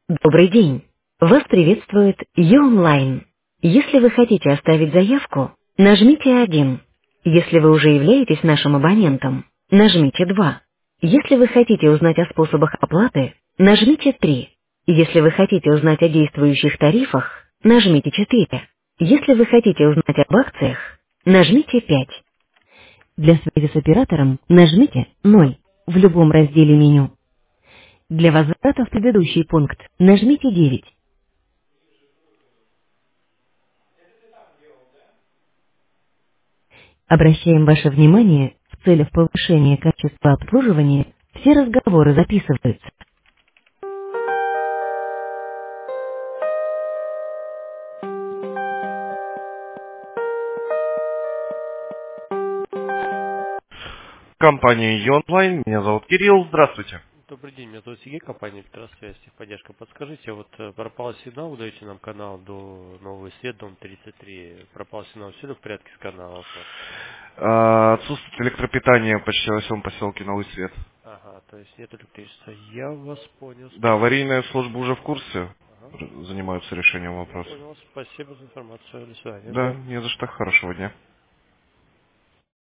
Добрый день. Вас приветствует Ю-Онлайн. Если вы хотите оставить заявку, нажмите 1. Если вы уже являетесь нашим абонентом, нажмите 2. Если вы хотите узнать о способах оплаты, нажмите 3. Если вы хотите узнать о действующих тарифах, нажмите 4. Если вы хотите узнать об акциях, нажмите 5. Для связи с оператором нажмите 0 в любом разделе меню. Для возврата в предыдущий пункт нажмите 9. Обращаем ваше внимание, в целях повышения качества обслуживания все разговоры записываются. Компания Ю-Онлайн, меня зовут Кирилл, здравствуйте. Добрый день, меня зовут Сергей, компания Электросвязь, техподдержка. Подскажите, вот пропал сигнал, вы даете нам канал до Новый Свет, дом 33. Пропал сигнал, все ли в порядке с каналом у вас? Отсутствует электропитание почти во всем поселке Новый Свет. Ага, то есть нет электричества. Я вас понял, Да, спасибо. аварийная служба уже в курсе, Ага, занимаются решением я вопроса. понял, спасибо за информацию, до свидания. Да, не за что, хорошего дня.